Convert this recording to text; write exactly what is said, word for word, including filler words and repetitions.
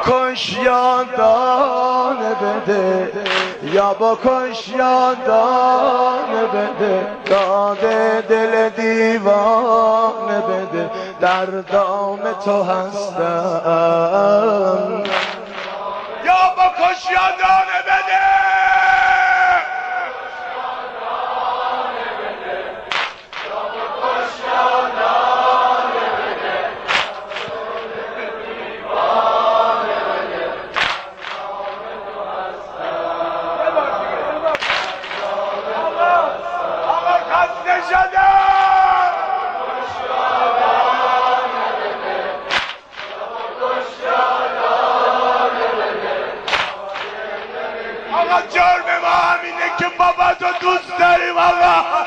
بکش یادانه بده، یا بکش یادانه بده، داده دل دیوانه بده، در دام تو هستم. یا بکش یادانه بده، جرم ما همینه که بابا تو دوست داریم آقا.